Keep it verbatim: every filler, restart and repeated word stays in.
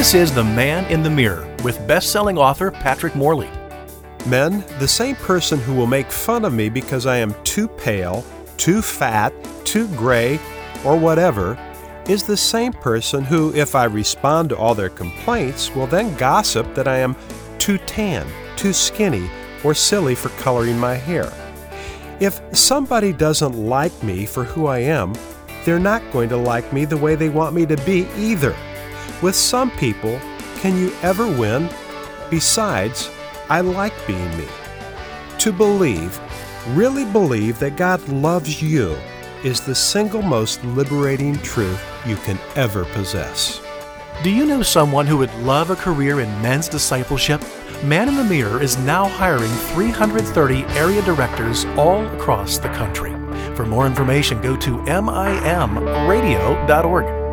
This is The Man in the Mirror with best-selling author Patrick Morley. Men, the same person who will make fun of me because I am too pale, too fat, too gray, or whatever, is the same person who, if I respond to all their complaints, will then gossip that I am too tan, too skinny, or silly for coloring my hair. If somebody doesn't like me for who I am, they're not going to like me the way they want me to be either. With some people, can you ever win? Besides, I like being me. To believe, really believe that God loves you is the single most liberating truth you can ever possess. Do you know someone who would love a career in men's discipleship? Man in the Mirror is now hiring three hundred thirty area directors all across the country. For more information, go to M I M radio dot org.